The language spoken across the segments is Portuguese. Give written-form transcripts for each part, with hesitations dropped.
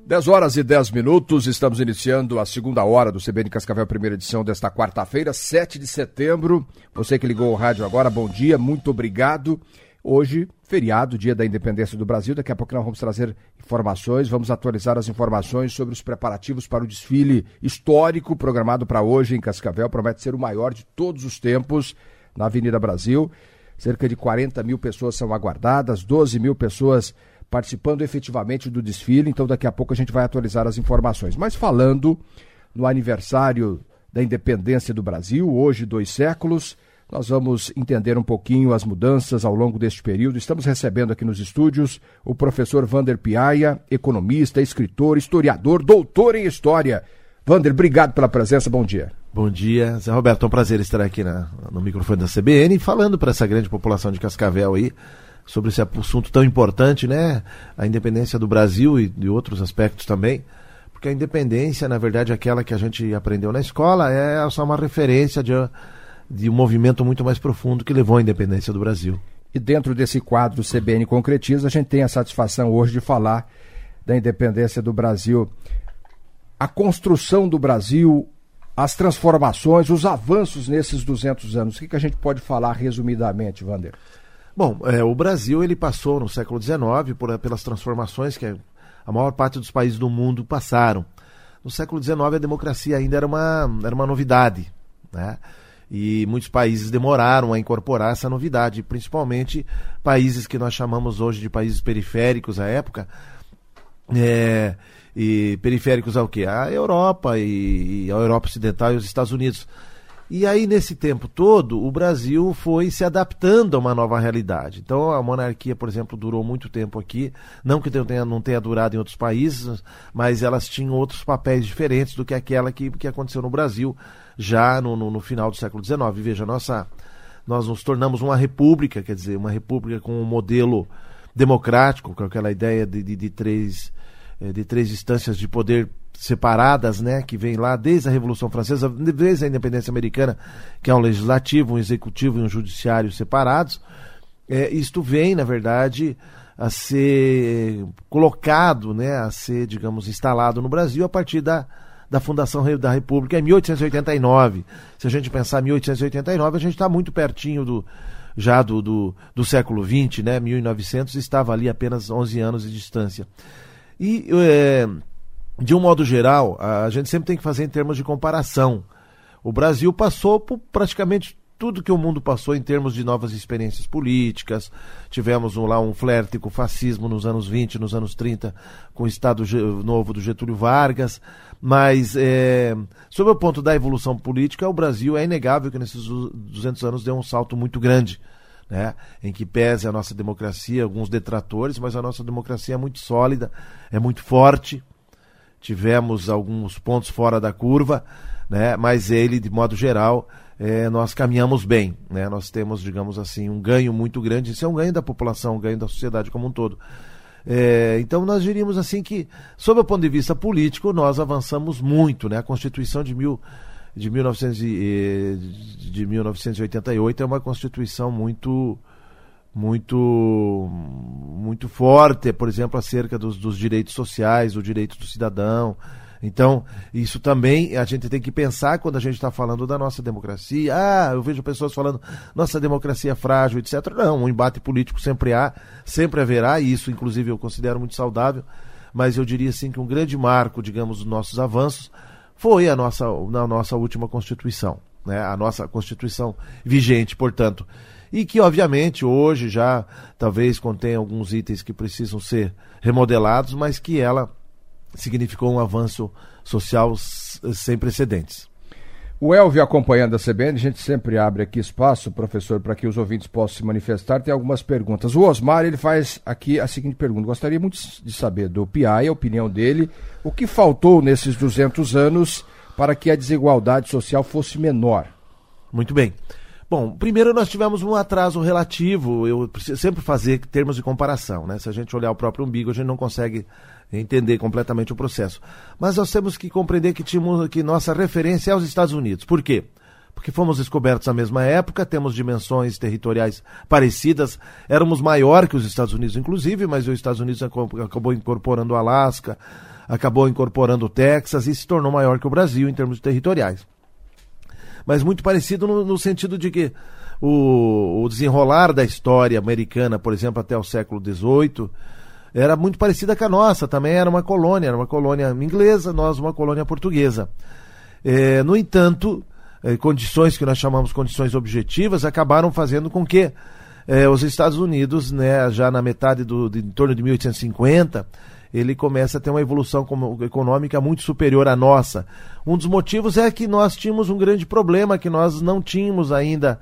10h10, estamos iniciando a segunda hora do CBN Cascavel, primeira edição desta quarta-feira, 7 de setembro. Você que ligou o rádio agora, bom dia, muito obrigado. Hoje, feriado, dia da independência do Brasil, daqui a pouco nós vamos trazer informações, vamos atualizar as informações sobre os preparativos para o desfile histórico programado para hoje em Cascavel, promete ser o maior de todos os tempos na Avenida Brasil. Cerca de 40 mil pessoas são aguardadas, 12 mil pessoas participando efetivamente do desfile, então daqui a pouco a gente vai atualizar as informações. Mas falando no aniversário da independência do Brasil, hoje 2 séculos, nós vamos entender um pouquinho as mudanças ao longo deste período. Estamos recebendo aqui nos estúdios o professor Wander Piaia, economista, escritor, historiador, doutor em História. Wander, obrigado pela presença, bom dia. Bom dia, Zé Roberto, é um prazer estar aqui no microfone da CBN, falando para essa grande população de Cascavel aí, sobre esse assunto tão importante, né? A independência do Brasil e de outros aspectos também, porque a independência, na verdade, aquela que a gente aprendeu na escola, é só uma referência de um movimento muito mais profundo que levou à independência do Brasil. E dentro desse quadro CBN Concretiza, a gente tem a satisfação hoje de falar da independência do Brasil. A construção do Brasil, as transformações, os avanços nesses 200 anos, o que a gente pode falar resumidamente, Wander? Bom, o Brasil ele passou no século XIX pelas transformações que a maior parte dos países do mundo passaram. No século XIX a democracia ainda era uma novidade, né? E muitos países demoraram a incorporar essa novidade, principalmente países que nós chamamos hoje de países periféricos à época. E periféricos ao quê? A Europa e a Europa Ocidental e os Estados Unidos. E aí, nesse tempo todo, o Brasil foi se adaptando a uma nova realidade. Então, a monarquia, por exemplo, durou muito tempo aqui, não que não tenha durado em outros países, mas elas tinham outros papéis diferentes do que aquela que aconteceu no Brasil, já no final do século XIX. Veja, nós nos tornamos uma república, quer dizer, uma república com um modelo democrático, com aquela ideia de três instâncias de poder separadas, né, que vem lá desde a Revolução Francesa, desde a independência americana, que é um legislativo, um executivo e um judiciário separados. Isto vem, na verdade, a ser colocado, né, a ser, digamos, instalado no Brasil a partir da fundação da República em 1889. Se a gente pensar em 1889, a gente está muito pertinho do século XX, né, 1900 estava ali apenas 11 anos de distância. E, de um modo geral, a gente sempre tem que fazer em termos de comparação. O Brasil passou por praticamente tudo que o mundo passou em termos de novas experiências políticas. Tivemos lá um flerte com o fascismo nos anos 20, nos anos 30, com o Estado Novo do Getúlio Vargas. Mas, sob o ponto da evolução política, o Brasil é inegável que nesses 200 anos deu um salto muito grande, né? Em que pese a nossa democracia, alguns detratores, mas a nossa democracia é muito sólida, é muito forte. Tivemos alguns pontos fora da curva, né? Mas ele, de modo geral, nós caminhamos bem, né? Nós temos, digamos assim, um ganho muito grande. Isso é um ganho da população, um ganho da sociedade como um todo. Então nós diríamos assim que, sob o ponto de vista político, nós avançamos muito, né? A Constituição de 1988 é uma Constituição muito forte, por exemplo, acerca dos direitos sociais, o direito do cidadão. Então, isso também a gente tem que pensar quando a gente está falando da nossa democracia. Eu vejo pessoas falando, nossa democracia é frágil, etc. Não, um embate político sempre haverá, e isso, inclusive, eu considero muito saudável, mas eu diria assim que um grande marco, digamos, dos nossos avanços foi na nossa última Constituição, né? A nossa Constituição vigente, portanto, e que, obviamente, hoje já talvez contém alguns itens que precisam ser remodelados, mas que ela significou um avanço social sem precedentes. O Elvio acompanhando a CBN, a gente sempre abre aqui espaço, professor, para que os ouvintes possam se manifestar. Tem algumas perguntas. O Osmar, ele faz aqui a seguinte pergunta. Gostaria muito de saber do Piaia, a opinião dele, o que faltou nesses 200 anos para que a desigualdade social fosse menor? Muito bem. Bom, primeiro nós tivemos um atraso relativo, eu preciso sempre fazer termos de comparação, né? Se a gente olhar o próprio umbigo, a gente não consegue entender completamente o processo. Mas nós temos que compreender que nossa referência é os Estados Unidos. Por quê? Porque fomos descobertos na mesma época, temos dimensões territoriais parecidas, éramos maior que os Estados Unidos, inclusive, mas os Estados Unidos acabou incorporando o Alasca, acabou incorporando o Texas e se tornou maior que o Brasil em termos territoriais. Mas muito parecido no sentido de que o desenrolar da história americana, por exemplo, até o século XVIII, era muito parecida com a nossa, também era uma colônia inglesa, nós uma colônia portuguesa. No entanto, condições que nós chamamos condições objetivas acabaram fazendo com que os Estados Unidos, né, já na metade em torno de 1850, ele começa a ter uma evolução econômica muito superior à nossa. Um dos motivos é que nós tínhamos um grande problema, que nós não tínhamos ainda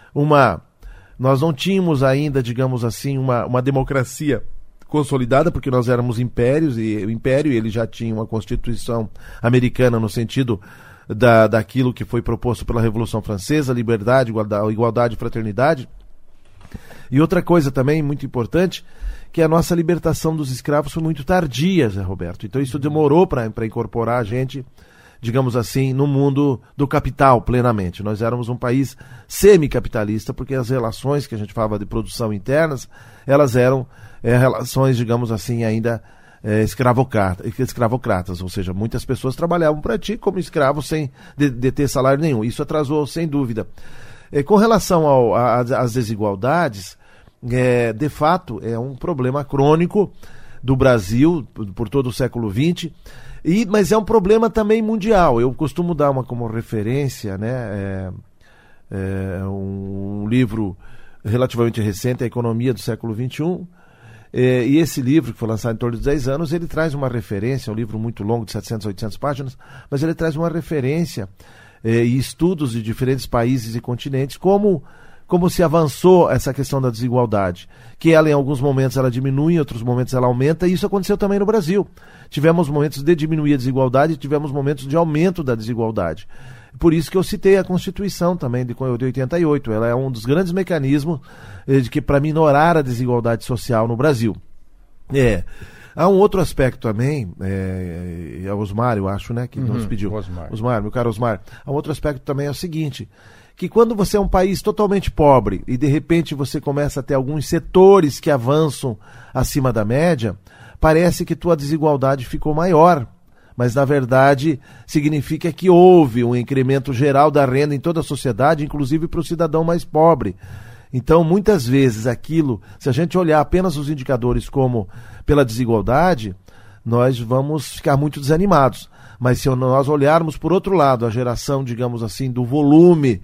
digamos assim, uma democracia consolidada, porque nós éramos impérios, e o império ele já tinha uma constituição americana no sentido daquilo que foi proposto pela Revolução Francesa, liberdade, igualdade e fraternidade. E outra coisa também muito importante, que a nossa libertação dos escravos foi muito tardia, Zé Roberto. Então isso demorou para incorporar a gente, digamos assim, no mundo do capital plenamente. Nós éramos um país semi-capitalista, porque as relações que a gente falava de produção internas, elas eram relações, digamos assim, ainda escravocratas, ou seja, muitas pessoas trabalhavam para ti como escravos sem ter salário nenhum. Isso atrasou, sem dúvida. Com relação às desigualdades, de fato, é um problema crônico do Brasil por todo o século XX, mas é um problema também mundial. Eu costumo dar como referência, né, um livro relativamente recente, A Economia do Século XXI, e esse livro, que foi lançado em torno de 10 anos, ele traz uma referência, um livro muito longo, de 700, 800 páginas, mas ele traz uma referência e estudos de diferentes países e continentes, como se avançou essa questão da desigualdade, que ela em alguns momentos ela diminui, em outros momentos ela aumenta, e isso aconteceu também no Brasil. Tivemos momentos de diminuir a desigualdade e tivemos momentos de aumento da desigualdade. Por isso que eu citei a Constituição também de 88, ela é um dos grandes mecanismos para minorar a desigualdade social no Brasil. Há um outro aspecto também, é Osmar, eu acho, né, que nos pediu. Osmar, meu caro Osmar. Há um outro aspecto também, é o seguinte, que quando você é um país totalmente pobre e de repente você começa a ter alguns setores que avançam acima da média, parece que tua desigualdade ficou maior. Mas, na verdade, significa que houve um incremento geral da renda em toda a sociedade, inclusive para o cidadão mais pobre. Então, muitas vezes, se a gente olhar apenas os indicadores como pela desigualdade, nós vamos ficar muito desanimados. Mas se nós olharmos, por outro lado, a geração, digamos assim, do volume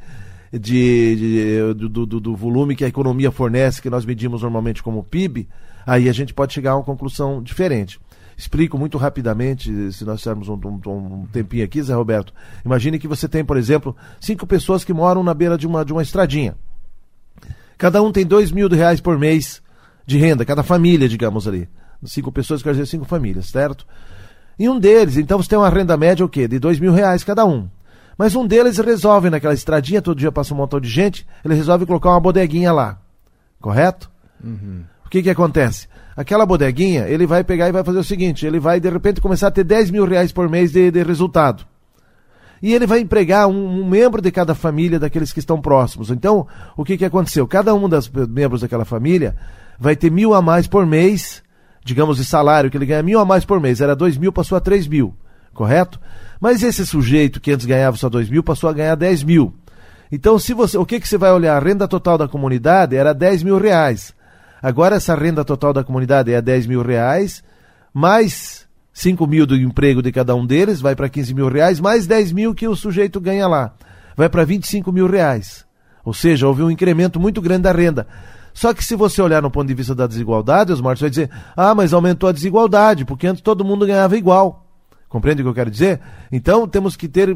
do volume que a economia fornece, que nós medimos normalmente como PIB, aí a gente pode chegar a uma conclusão diferente. Explico muito rapidamente, se nós tivermos um tempinho aqui, Zé Roberto. Imagine que você tem, por exemplo, 5 pessoas que moram na beira de uma estradinha. Cada um tem R$2.000 por mês de renda, cada família, digamos ali. 5 pessoas, quer dizer 5 famílias, certo? E um deles, então você tem uma renda média o quê? De R$2.000 cada um. Mas um deles resolve naquela estradinha, todo dia passa um montão de gente, ele resolve colocar uma bodeguinha lá. Correto? Uhum. O que acontece? Aquela bodeguinha, ele vai pegar e vai fazer o seguinte, ele vai de repente começar a ter R$10.000 por mês de resultado. E ele vai empregar um membro de cada família daqueles que estão próximos. Então, o que aconteceu? Cada um dos membros daquela família vai ter R$1.000 a mais por mês, digamos, de salário, que ele ganha R$1.000 a mais por mês. Era R$2.000, passou a R$3.000, correto? Mas esse sujeito que antes ganhava só R$2.000, passou a ganhar R$10.000. Então, o que você vai olhar? A renda total da comunidade era R$10.000. Agora essa renda total da comunidade é R$10.000, mais 5.000 do emprego de cada um deles, vai para R$15.000, mais 10.000 que o sujeito ganha lá. Vai para R$25.000. Ou seja, houve um incremento muito grande da renda. Só que se você olhar no ponto de vista da desigualdade, Osmar, você vai dizer, mas aumentou a desigualdade, porque antes todo mundo ganhava igual. Compreende o que eu quero dizer? Então temos que ter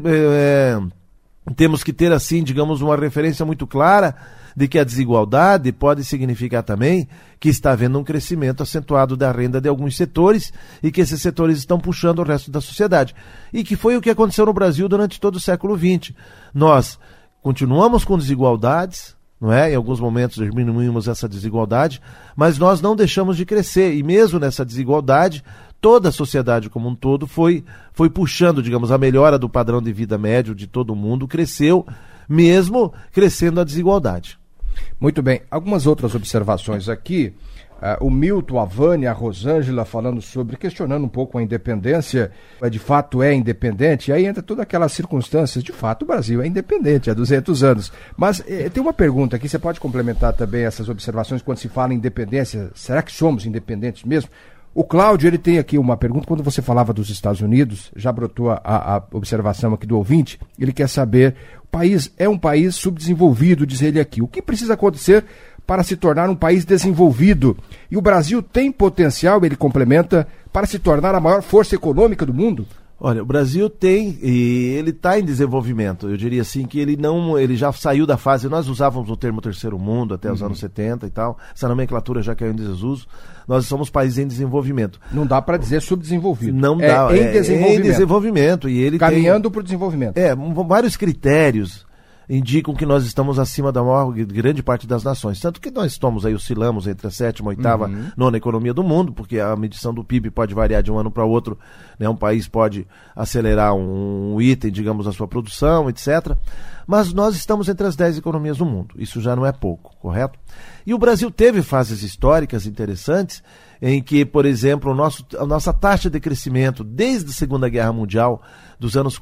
assim, digamos, uma referência muito clara de que a desigualdade pode significar também que está havendo um crescimento acentuado da renda de alguns setores e que esses setores estão puxando o resto da sociedade. E que foi o que aconteceu no Brasil durante todo o século XX. Nós continuamos com desigualdades, não é? Em alguns momentos diminuímos essa desigualdade, mas nós não deixamos de crescer. E mesmo nessa desigualdade, toda a sociedade como um todo foi puxando, digamos, a melhora do padrão de vida médio de todo mundo, cresceu, mesmo crescendo a desigualdade. Muito bem. Algumas outras observações aqui. O Milton, a Vânia, a Rosângela falando sobre, questionando um pouco a independência, de fato é independente, e aí entra todas aquelas circunstâncias, de fato o Brasil é independente há 200 anos. Mas tem uma pergunta aqui, você pode complementar também essas observações quando se fala em independência, será que somos independentes mesmo? O Cláudio, ele tem aqui uma pergunta, quando você falava dos Estados Unidos, já brotou a observação aqui do ouvinte, ele quer saber, o país é um país subdesenvolvido, diz ele aqui, o que precisa acontecer para se tornar um país desenvolvido? E o Brasil tem potencial, ele complementa, para se tornar a maior força econômica do mundo? Olha, o Brasil tem, e ele está em desenvolvimento. Eu diria assim que ele já saiu da fase, nós usávamos o termo terceiro mundo até os anos 70 e tal, essa nomenclatura já caiu em desuso. Nós somos países em desenvolvimento. Não dá para dizer subdesenvolvido. Não dá, em desenvolvimento. Em desenvolvimento. E ele caminhando para o desenvolvimento. Vários critérios indicam que nós estamos acima da maior grande parte das nações. Tanto que nós estamos aí, oscilamos entre a 7ª, 8ª, 9ª economia do mundo, porque a medição do PIB pode variar de um ano para outro, né? Um país pode acelerar um item, digamos, a sua produção, etc. Mas nós estamos entre as 10 economias do mundo. Isso já não é pouco, correto? E o Brasil teve fases históricas interessantes em que, por exemplo, a nossa taxa de crescimento desde a Segunda Guerra Mundial, dos anos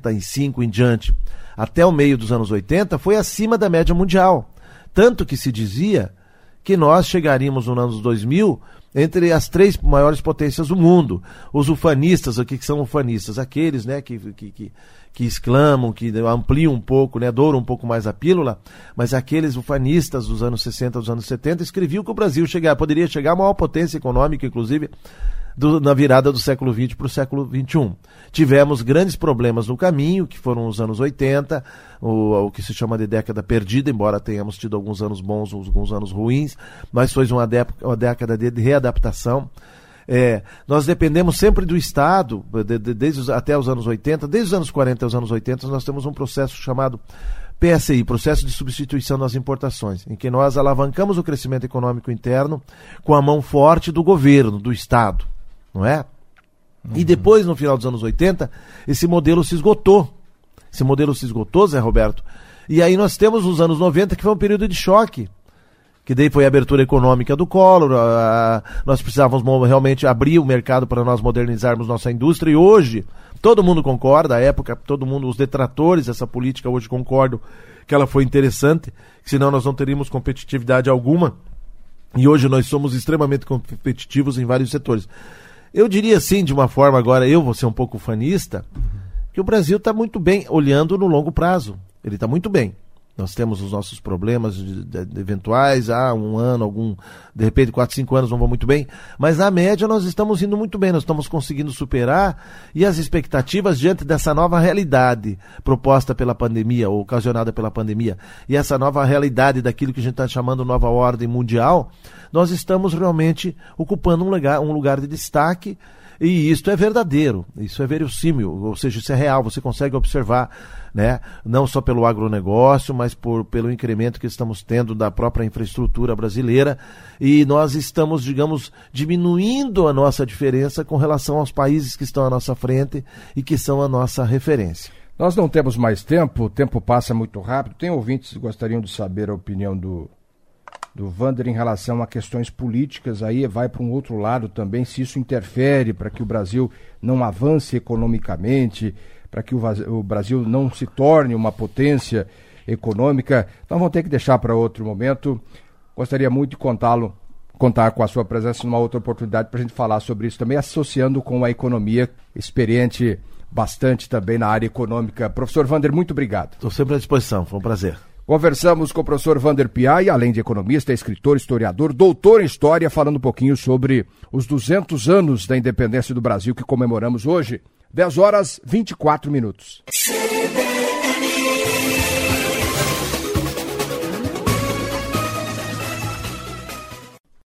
45 em diante, até o meio dos anos 80, foi acima da média mundial. Tanto que se dizia que nós chegaríamos nos anos 2000 entre as 3 maiores potências do mundo. Os ufanistas, o que são ufanistas? Aqueles, né, que exclamam, que ampliam um pouco, né, douram um pouco mais a pílula, mas aqueles ufanistas dos anos 60, dos anos 70, escreviam que o Brasil poderia chegar a maior potência econômica, inclusive, na virada do século XX para o século XXI. Tivemos grandes problemas no caminho, que foram os anos 80, o que se chama de década perdida, embora tenhamos tido alguns anos bons, alguns anos ruins, mas foi uma década de readaptação. Nós dependemos sempre do Estado, até os anos 80, desde os anos 40 aos anos 80, nós temos um processo chamado PSI, Processo de Substituição das Importações, em que nós alavancamos o crescimento econômico interno com a mão forte do governo, do Estado, não é? E depois, no final dos anos 80, esse modelo se esgotou. Zé Roberto. E aí nós temos os anos 90, que foi um período de choque, que daí foi a abertura econômica do Collor, nós precisávamos realmente abrir o mercado para nós modernizarmos nossa indústria, e hoje todo mundo concorda, à época os detratores dessa política hoje concordam que ela foi interessante, que senão nós não teríamos competitividade alguma, e hoje nós somos extremamente competitivos em vários setores. Eu diria assim, de uma forma agora, eu vou ser um pouco ufanista, que o Brasil está muito bem, olhando no longo prazo, ele está muito bem. Nós temos os nossos problemas eventuais, um ano, de repente 4, 5 anos não vão muito bem, mas na média nós estamos indo muito bem, nós estamos conseguindo superar, e as expectativas diante dessa nova realidade proposta pela pandemia, ou ocasionada pela pandemia, e essa nova realidade daquilo que a gente está chamando nova ordem mundial, nós estamos realmente ocupando um lugar de destaque. E isto é verdadeiro, isso é verossímil, ou seja, isso é real, você consegue observar, né, não só pelo agronegócio, mas pelo incremento que estamos tendo da própria infraestrutura brasileira, e nós estamos, digamos, diminuindo a nossa diferença com relação aos países que estão à nossa frente e que são a nossa referência. Nós não temos mais tempo, o tempo passa muito rápido. Tem ouvintes que gostariam de saber a opinião do Vander em relação a questões políticas, aí vai para um outro lado também, se isso interfere para que o Brasil não avance economicamente, para que o Brasil não se torne uma potência econômica. Então vamos ter que deixar para outro momento. Gostaria muito de contar com a sua presença numa outra oportunidade para a gente falar sobre isso também, associando com a economia, experiente bastante também na área econômica. Professor Vander, muito obrigado. Estou sempre à disposição, foi um prazer. Conversamos com o professor Vander Piai, além de economista, escritor, historiador, doutor em História, falando um pouquinho sobre os 200 anos da independência do Brasil que comemoramos hoje. 10 horas 24 minutos.